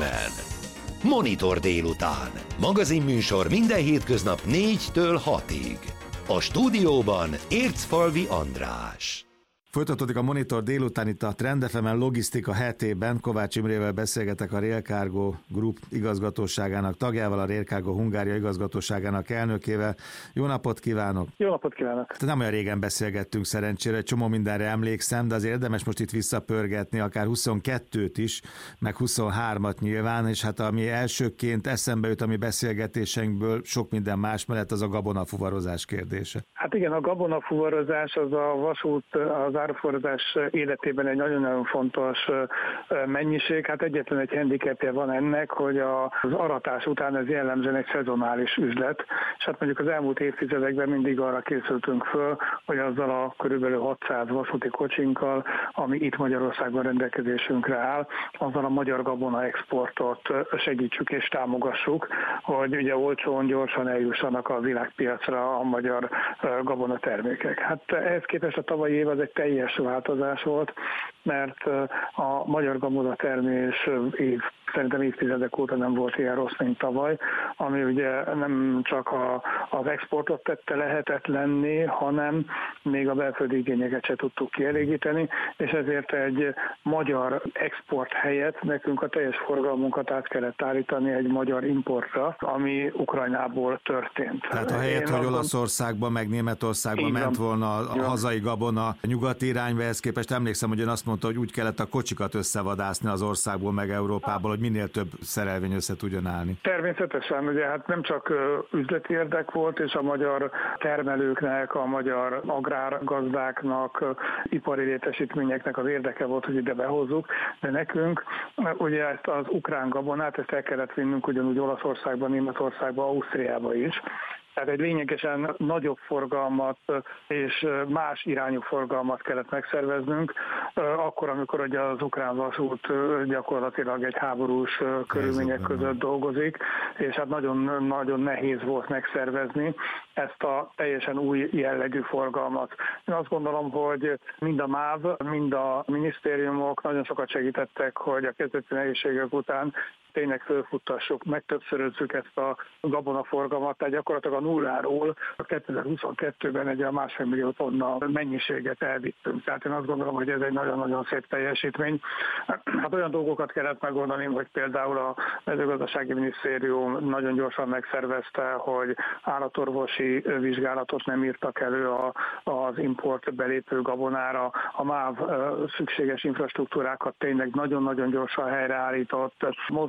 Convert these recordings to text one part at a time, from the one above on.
FM-en. Monitor délután. Magazinműsor minden hétköznap 4-től 6-ig. A stúdióban Ércfalvi András. Folytatódik a Monitor délután itt a Trend FM-en logisztika hetében. Kovács Imrével beszélgetek, a Rail Cargo Group igazgatóságának tagjával, a Rail Cargo Hungária igazgatóságának elnökével. Jó napot kívánok! Jó napot kívánok! Nem olyan régen beszélgettünk szerencsére, egy csomó mindenre emlékszem, de azért érdemes most itt visszapörgetni, akár 22-t is, meg 23-at nyilván, és hát ami elsőként eszembe jut a mi beszélgetéseinkből, sok minden más mellett, az a gabonafuvarozás kérdése. Hát igen, a gabonafuvarozás az a vasút, az árufuvarozás életében egy nagyon-nagyon fontos mennyiség. Hát egyetlen egy handicapje van ennek, hogy az aratás után ez jellemzően egy szezonális üzlet, és hát mondjuk az elmúlt évtizedekben mindig arra készültünk föl, hogy azzal a körülbelül 600 vasúti kocsinkkal, ami itt Magyarországon rendelkezésünkre áll, azzal a magyar gabona exportot segítsük és támogassuk, hogy ugye olcsón, gyorsan eljussanak a világpiacra a magyar gabonatermékek. Hát ehhez képest a tavalyi év az egy teljes változás volt, mert a magyar gabonatermés szerintem évtizedek óta nem volt ilyen rossz, mint tavaly, ami ugye nem csak az exportot tette lehetetlenné, hanem még a belföldi igényeket se tudtuk kielégíteni, és ezért egy magyar export helyett nekünk a teljes forgalmunkat át kellett állítani egy magyar importra, ami Ukrajnából történt. Tehát a helyett, hogy Olaszországban, meg Németországban ment volna a hazai gabona nyugati irányba, ehhez képest emlékszem, hogy ön azt mondta, hogy úgy kellett a kocsikat összevadászni az országból, meg Európából, hogy minél több szerelvény össze tudjon állni. Természetesen, ugye hát nem csak üzleti érdek volt, és a magyar termelőknek, a magyar agrárgazdáknak, ipari létesítményeknek az érdeke volt, hogy ide behozzuk, de nekünk ugye ezt az ukrán gabonát, ezt el kellett vinnünk ugyanúgy Olaszországban, Németországban, Ausztriába is. Tehát egy lényegesen nagyobb forgalmat és más irányú forgalmat kellett megszerveznünk, akkor, amikor ugye az ukrán vasút gyakorlatilag egy háborús körülmények között dolgozik, és hát nagyon nehéz volt megszervezni ezt a teljesen új jellegű forgalmat. Én azt gondolom, hogy mind a MÁV, mind a minisztériumok nagyon sokat segítettek, hogy a kezdeti nehézségek után tényleg fölfuttassuk, megtöbbszörözzük ezt a gabonaforgalmat, tehát gyakorlatilag a nulláról a 2022-ben egy 1,5 millió tonna mennyiséget elvittünk. Tehát én azt gondolom, hogy ez egy nagyon-nagyon szép teljesítmény. Hát olyan dolgokat kellett megoldani, hogy például a mezőgazdasági minisztérium nagyon gyorsan megszervezte, hogy állatorvosi vizsgálatot nem írtak elő az import belépő gabonára. A MÁV szükséges infrastruktúrákat tényleg nagyon-nagyon gyorsan helyreállított,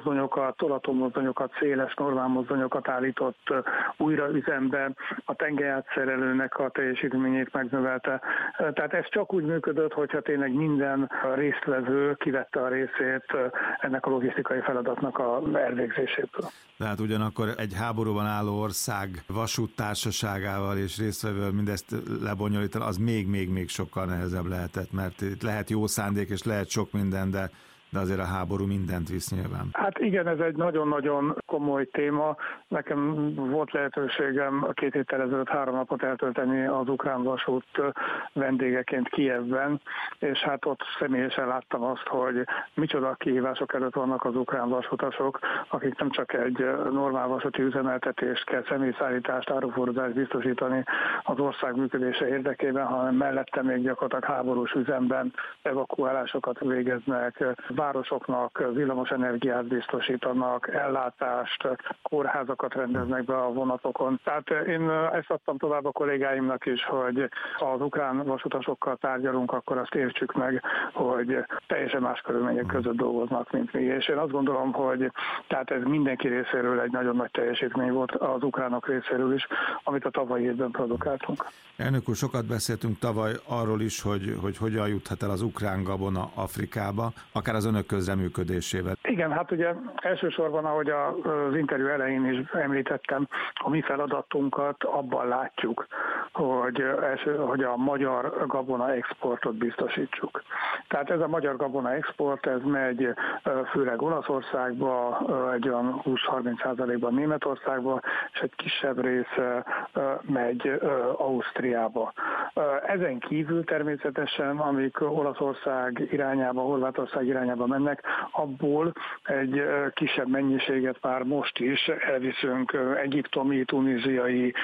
tolatómozdonyokat, széles normálmozdonyokat állított újra üzembe, a tengelyátszerelőnek a teljesítményét megnövelte. Tehát ez csak úgy működött, hogyha tényleg minden résztvevő kivette a részét ennek a logisztikai feladatnak a elvégzéséből. Tehát ugyanakkor egy háborúban álló ország vasúttársaságával és résztvevővel mindezt lebonyolítani, az még sokkal nehezebb lehetett, mert itt lehet jó szándék és lehet sok minden, de azért a háború mindent visz nyilván. Hát igen, ez egy nagyon-nagyon komoly téma. Nekem volt lehetőségem 2 héttel ezelőtt 3 napot eltölteni az ukrán vasút vendégeként Kijevben, és hát ott személyesen láttam azt, hogy micsoda kihívások előtt vannak az ukrán vasutasok, akik nem csak egy normál vasúti üzemeltetést kell, személyszállítást, árufordást biztosítani az ország működése érdekében, hanem mellette még gyakorlatilag háborús üzemben evakuálásokat végeznek, városoknak villamos energiát biztosítanak, ellátást, kórházakat rendeznek be a vonatokon. Tehát én ezt adtam tovább a kollégáimnak is, hogy az ukrán vasutasokkal tárgyalunk, akkor azt értsük meg, hogy teljesen más körülmények között dolgoznak, mint mi. És én azt gondolom, hogy tehát ez mindenki részéről egy nagyon nagy teljesítmény volt, az ukránok részéről is, amit a tavalyi évben produkáltunk. Elnök úr, sokat beszéltünk tavaly arról is, hogy hogyan juthat el az ukrán gabona Afrikába, akár az önök közreműködésével. Igen, hát ugye elsősorban, ahogy az interjú elején is említettem, a mi feladatunkat abban látjuk, hogy a magyar gabona exportot biztosítsuk. Tehát ez a magyar gabona export, ez megy főleg Olaszországba, egy olyan 20-30%-ban Németországba, és egy kisebb része megy Ausztriába. Ezen kívül természetesen, amik Olaszország irányába, Horvátország irányába mennek, abból egy kisebb mennyiséget már most is elviszünk egyiptomi, tunéziai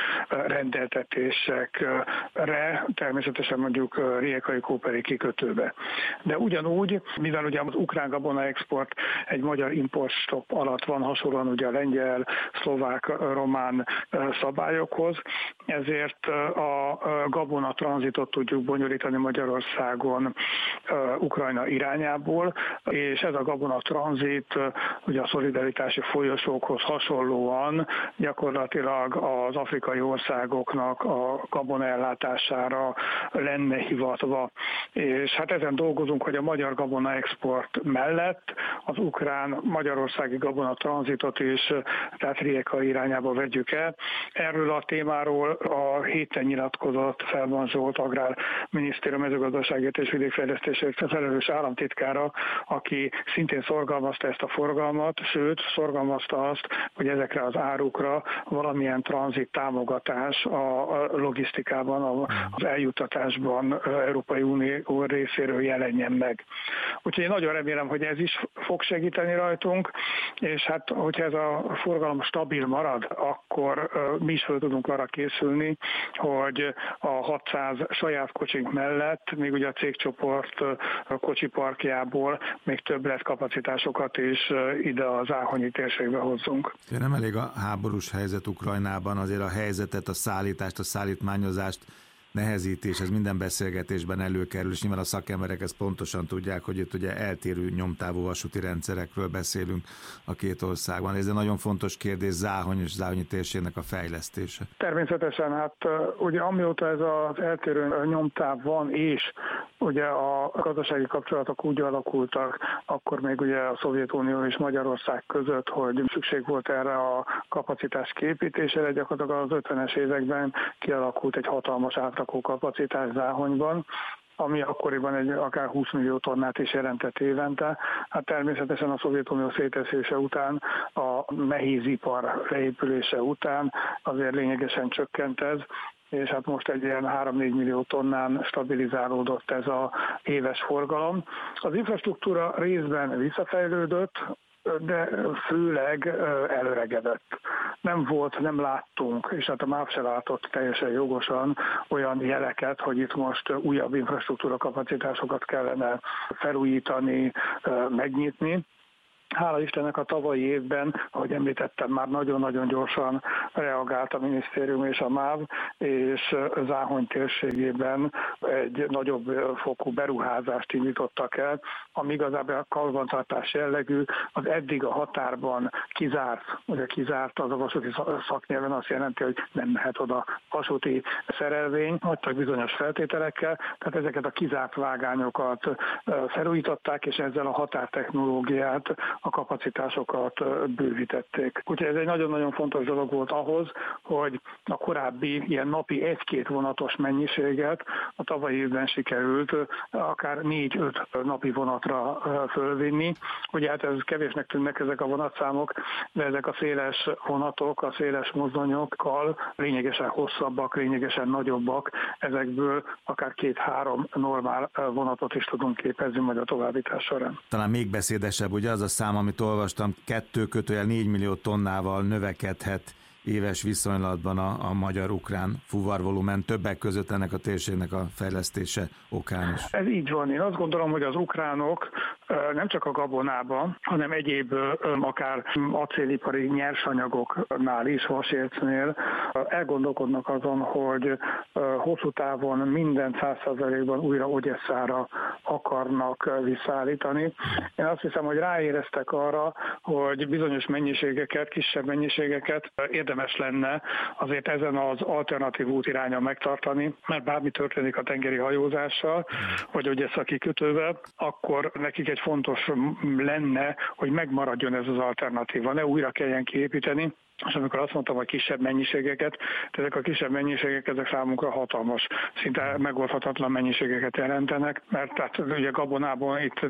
rendeltetésekre, természetesen mondjuk Rijeka-Kóperi kikötőbe. De ugyanúgy, mivel ugye az ukrán gabona export egy magyar importstopp alatt van, hasonlóan ugye a lengyel, szlovák, román szabályokhoz, ezért a gabona tranzitot tudjuk bonyolítani Magyarországon Ukrajna irányából, és ez a gabona tranzit ugye a szolidaritási folyosókhoz hasonlóan gyakorlatilag az afrikai országoknak a gabona ellátására lenne hivatva. És hát ezen dolgozunk, hogy a magyar gabona export mellett az ukrán magyarországi gabona tranzitot is, tehát Rijeka irányába vegyük el. Erről a témáról a héten nyilatkozott Felban Zsolt agrárminiszter, mezőgazdaságért és vidékfejlesztésért felelős államtitkára, aki szintén szorgalmazta ezt a forgalmat, sőt szorgalmazta azt, hogy ezekre az árukra valamilyen tranzit támogatás a logisztikában, az eljuttatásban Európai Unió részéről jelenjen meg. Úgyhogy én nagyon remélem, hogy ez is fog segíteni rajtunk, és hát, hogyha ez a forgalom stabil marad, akkor mi is fel tudunk arra készülni, hogy a 600 saját kocsink mellett még ugye a cégcsoport kocsiparkjából még többlet kapacitásokat is ide az áhonyi térségbe hozzunk. Nem elég a háborús helyzet Ukrajnában, azért a helyzetet, a szállítást, a szállítmányozást nehezíti, és ez minden beszélgetésben előkerül, és nyilván a szakemberek ezt pontosan tudják, hogy itt ugye eltérő nyomtávú vasúti rendszerekről beszélünk a két országban. Ez egy nagyon fontos kérdés, Záhony és Záhonyi térségnek a fejlesztése. Természetesen, hát ugye amióta ez az eltérő nyomtáv van, és ugye a gazdasági kapcsolatok úgy alakultak, akkor még ugye a Szovjetunió és Magyarország között, hogy szükség volt erre a kapacitás kiépítésére, gyakorlatilag az 50-es években kialakult egy hatalmas átrakó kapacitás Záhonyban, ami akkoriban akár 20 millió tonnát is jelentett évente. Hát természetesen a Szovjetunió szétesése után, a nehézipar leépülése után azért lényegesen csökkent ez, és hát most egy ilyen 3-4 millió tonnán stabilizálódott ez az éves forgalom. Az infrastruktúra részben visszafejlődött, de főleg előregedett. Nem láttunk, és hát a MÁV se látott teljesen jogosan olyan jeleket, hogy itt most újabb infrastruktúra kapacitásokat kellene felújítani, megnyitni. Hála Istennek a tavalyi évben, ahogy említettem, már nagyon-nagyon gyorsan reagált a minisztérium és a MÁV, és Záhony térségében egy nagyobb fokú beruházást indítottak el, ami igazából a karbantartás jellegű, az eddig a határban kizárt az a vasúti szaknyelven azt jelenti, hogy nem mehet oda vasúti szerelvény, hagytak bizonyos feltételekkel, tehát ezeket a kizárt vágányokat felújították, és ezzel a határtechnológiát, a kapacitásokat bővítették. Úgyhogy ez egy nagyon-nagyon fontos dolog volt ahhoz, hogy a korábbi ilyen napi 1-2 vonatos mennyiséget a tavalyi évben sikerült akár 4-5 napi vonatra fölvinni. Ugye hát ez kevésnek tűnnek ezek a vonatszámok, de ezek a széles vonatok, a széles mozdonyokkal lényegesen hosszabbak, lényegesen nagyobbak, ezekből akár 2-3 normál vonatot is tudunk képezni majd a továbbítás során. Talán még beszédesebb, ugye az a szám, amit olvastam, 2-4 millió tonnával növekedhet éves viszonylatban a magyar-ukrán fuvarvolumen, többek között ennek a térségnek a fejlesztése okán is. Ez így van. Én azt gondolom, hogy az ukránok nem csak a gabonában, hanem egyéb akár acélipari nyersanyagoknál is, vasércnél elgondolkodnak azon, hogy hosszú távon minden 100%-ban újra Odesszára akarnak visszaállítani. Én azt hiszem, hogy ráéreztek arra, hogy bizonyos mennyiségeket, kisebb mennyiségeket érdemes lenne azért ezen az alternatív útirányon megtartani, mert bármi történik a tengeri hajózással, vagy Odessza kikötővel, akkor nekik egy egy fontos lenne, hogy megmaradjon ez az alternatíva, ne újra kelljen kiépíteni. És amikor azt mondtam, hogy kisebb mennyiségeket, ezek a kisebb mennyiségek, ezek számunkra hatalmas, szinte megoldhatatlan mennyiségeket jelentenek, mert tehát ugye gabonából itt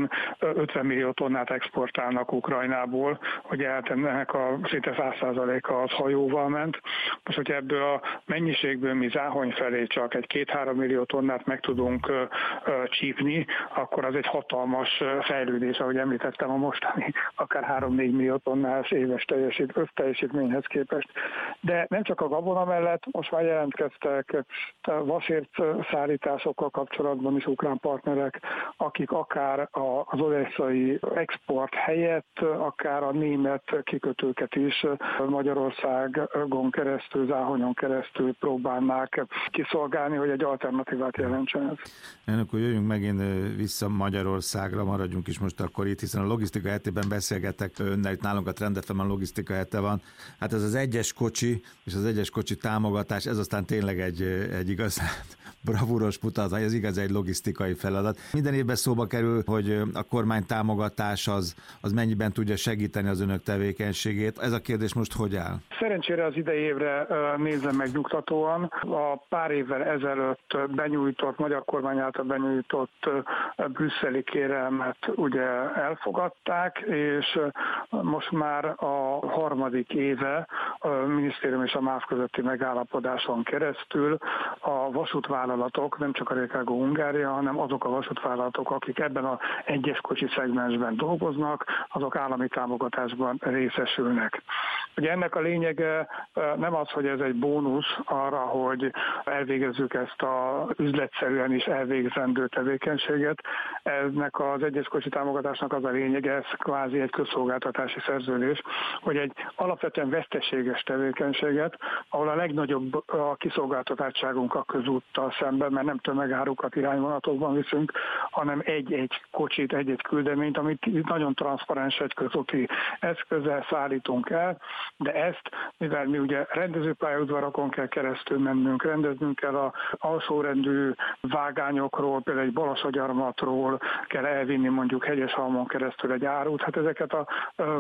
40-50 millió tonnát exportálnak Ukrajnából, hogy ennek a szinte 100%-a az hajóval ment. Most, hogyha ebből a mennyiségből mi Záhony felé csak egy 2-3 millió tonnát meg tudunk csípni, akkor az egy hatalmas fejlődés, ahogy említettem, a mostani akár 3-4 millió tonnás éves teljesítményhez képest. De nem csak a gabona mellett, most már jelentkeztek vasért szállításokkal kapcsolatban is ukrán partnerek, akik akár az odesszai export helyett, akár a német kikötőket is Magyarországon keresztül, Záhonyon keresztül próbálnák kiszolgálni, hogy egy alternatívát jelentsen ez. Akkor jöjjünk megint vissza Magyarországra, maradjunk is most akkor itt, hiszen a logisztika hetében beszélgetek önnel, itt nálunk a Trend FM-en logisztika hete van. Hát ez az egyes kocsi és az egyes kocsi támogatás, ez aztán tényleg egy igazán bravúros mutatvány, ez igaz egy logisztikai feladat. Minden évben szóba kerül, hogy a kormány támogatás az mennyiben tudja segíteni az önök tevékenységét. Ez a kérdés most hogy áll? Szerencsére az idei évre nézem megnyugtatóan. A pár évvel ezelőtt benyújtott, magyar kormány által benyújtott brüsszeli kérelmet ugye elfogadták, és most már a harmadik éve a minisztérium és a MÁV közötti megállapodáson keresztül a vasútvállalatok, nem csak a Rail Cargo Hungária, hanem azok a vasútvállalatok, akik ebben az egyes kocsi szegmensben dolgoznak, azok állami támogatásban részesülnek. Ugye ennek a lényege nem az, hogy ez egy bónusz arra, hogy elvégezzük ezt az üzletszerűen is elvégzendő tevékenységet. Ennek az egyes kocsi támogatásnak az a lényege, ez kvázi egy közszolgáltatási szerződés, hogy egy alapvetően veszteséges tevékenységet, ahol a legnagyobb a kiszolgáltatottságunk a közúttal szemben, mert nem tömegárukat irányvonatokban viszünk, hanem egy kocsit, egy küldeményt, amit nagyon transzparens egy közúti eszközzel szállítunk el, de ezt, mivel mi ugye rendezőpályaudvarakon kell keresztül mennünk, rendeznünk kell az alsórendű vágányokról, például egy Balassagyarmatról kell elvinni mondjuk Hegyeshalmon keresztül egy árut, hát ezeket a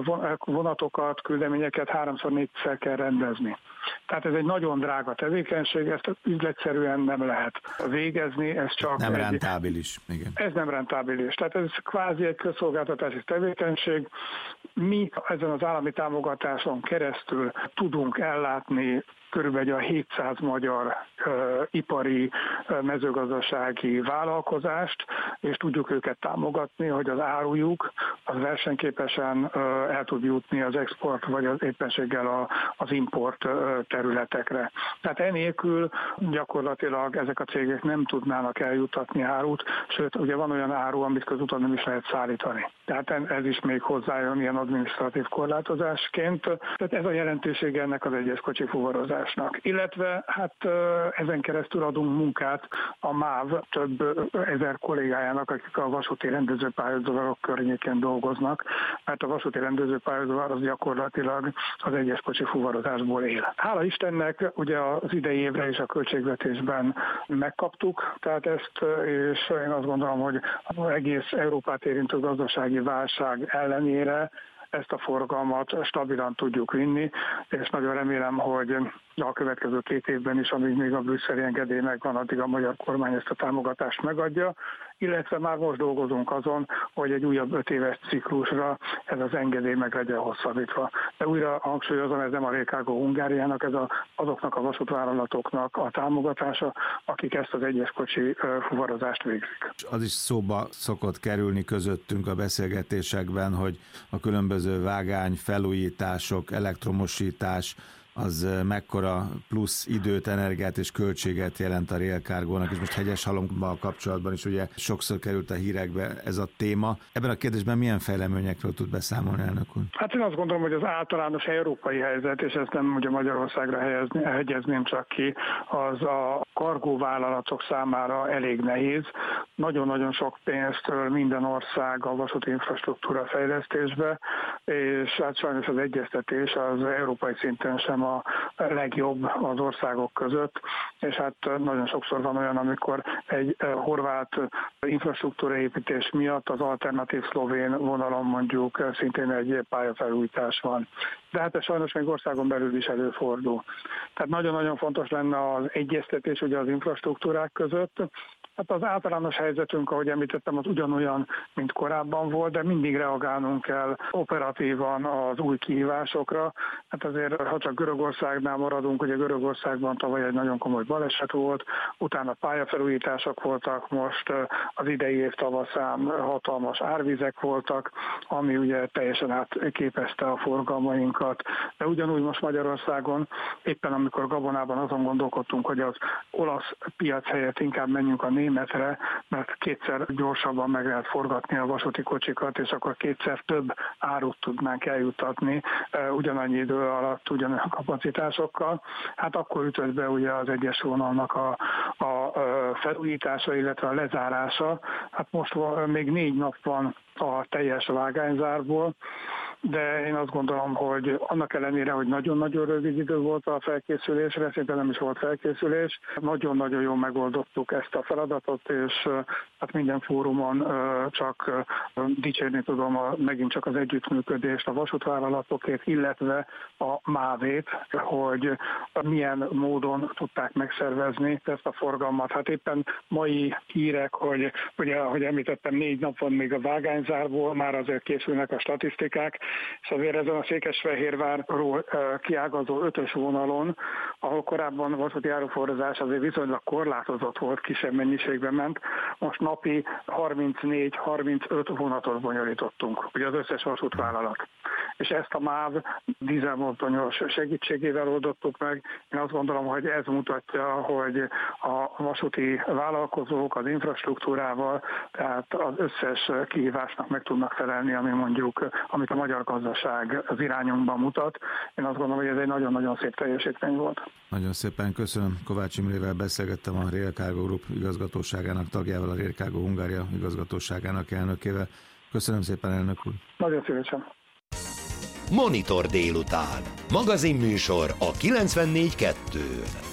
vonatokat, küldeményeket 3-4-szer kell rendezni. Tehát ez egy nagyon drága tevékenység, ezt üzletszerűen nem lehet végezni, ez csak nem rentábilis. Igen. Ez nem rentábilis. Tehát ez kvázi egy közszolgáltatási tevékenység. Mi ezen az állami támogatáson keresztül tudunk ellátni körülbelül a 700 magyar ipari mezőgazdasági vállalkozást, és tudjuk őket támogatni, hogy az árujuk az versenyképesen el tud jutni az export, vagy az éppenséggel az import területekre. Tehát enélkül gyakorlatilag ezek a cégek nem tudnának eljutatni árut, sőt, ugye van olyan áru, amit közúton nem is lehet szállítani. Tehát ez is még hozzájön ilyen adminisztratív korlátozásként. Tehát ez a jelentősége ennek az egyes kocsi fuvarozásnak. Illetve hát ezen keresztül adunk munkát a MÁV több ezer kollégájának, akik a vasúti rendezőpályaudvarok környékén dolgoznak, mert a vasúti rendezőpályaudvar az gyakorlatilag az egyes kocsi fuvarozásból él. Hála Istennek ugye az idei évre is a költségvetésben megkaptuk, tehát ezt, és én azt gondolom, hogy az egész Európát érintő gazdasági válság ellenére ezt a forgalmat stabilan tudjuk vinni, és nagyon remélem, hogy a következő 2 évben is, amíg még a brüsszeli engedély megvan, addig a magyar kormány ezt a támogatást megadja, illetve már most dolgozunk azon, hogy egy újabb 5 éves ciklusra ez az engedély meg legyen hosszabbítva. De újra hangsúlyozom, ez nem a Rail Cargo Hungáriának, ez azoknak a vasútvállalatoknak a támogatása, akik ezt az egyes kocsi fuvarozást végzik. Az is szóba szokott kerülni közöttünk a beszélgetésekben, hogy a különböző vágány, felújítások, elektromosítás, az mekkora plusz időt, energiát és költséget jelent a Rail Cargo-nak, és most Hegyeshalommal kapcsolatban is ugye sokszor került a hírekbe ez a téma. Ebben a kérdésben milyen fejleményekről tud beszámolni, elnök úr? Hát én azt gondolom, hogy az általános európai helyzet, és ezt nem ugye Magyarországra hegyezném csak ki, az a kargóvállalatok számára elég nehéz. Nagyon-nagyon sok pénzt minden ország a vasúti infrastruktúra fejlesztésbe, és hát sajnos az egyeztetés az európai szinten sem a legjobb az országok között, és hát nagyon sokszor van olyan, amikor egy horvát infrastruktúraépítés miatt az alternatív szlovén vonalon mondjuk szintén egy pályafelújítás van. De hát ez sajnos még országon belül is előfordul. Tehát nagyon-nagyon fontos lenne az egyeztetés ugye az infrastruktúrák között. Hát az általános helyzetünk, ahogy említettem, az ugyanolyan, mint korábban volt, de mindig reagálnunk kell operatívan az új kihívásokra. Hát azért, ha csak Görögországnál maradunk, ugye Görögországban tavaly egy nagyon komoly baleset volt, utána pályafelújítások voltak, most az idei év tavaszán hatalmas árvizek voltak, ami ugye teljesen átképezte a forgalmainkat. De ugyanúgy most Magyarországon, éppen amikor gabonában azon gondolkodtunk, hogy az olasz piac helyett inkább menjünk a németre, mert kétszer gyorsabban meg lehet forgatni a vasúti kocsikat, és akkor kétszer több árut tudnánk eljuttatni ugyanannyi idő alatt, ugyanolyan kapacitásokkal. Hát akkor ütött be ugye az egyes vonalnak a felújítása, illetve a lezárása. Hát most még 4 nap van a teljes vágányzárból, de én azt gondolom, hogy annak ellenére, hogy nagyon-nagyon rövid idő volt a felkészülésre, szinte nem is volt felkészülés, nagyon-nagyon jól megoldottuk ezt a feladatot, és hát minden fórumon csak dicsérni tudom megint csak az együttműködést, a vasútvállalatokért, illetve a MÁV-ét, hogy milyen módon tudták megszervezni ezt a forgalmat. Hát éppen mai hírek, hogy ugye, ahogy említettem, 4 nap van még a vágányzárból, már azért készülnek a statisztikák, és azért ezen a Székesfehérvárról kiágazó 5-ös vonalon, ahol korábban vasúti áruforrozás azért viszonylag korlátozott volt, kisebb mennyiségben ment, most napi 34-35 vonatot bonyolítottunk, ugye az összes vasútvállalat. És ezt a MÁV dízelmozdonyos segítségével oldottuk meg. Én azt gondolom, hogy ez mutatja, hogy a vasúti vállalkozók az infrastruktúrával, tehát az összes kihívásnak meg tudnak felelni, amit a magyar gazdaság az irányunkban mutat. Én azt gondolom, hogy ez egy nagyon-nagyon szép teljesítmény volt. Nagyon szépen köszönöm. Kovács Imrével beszélgettem, a Rail Cargo Group igazgatóságának tagjával, a Rail Cargo Hungária igazgatóságának elnökével. Köszönöm szépen, elnök úr. Nagyon szívesen. Monitor délután. Magazinműsor a 94.2-n.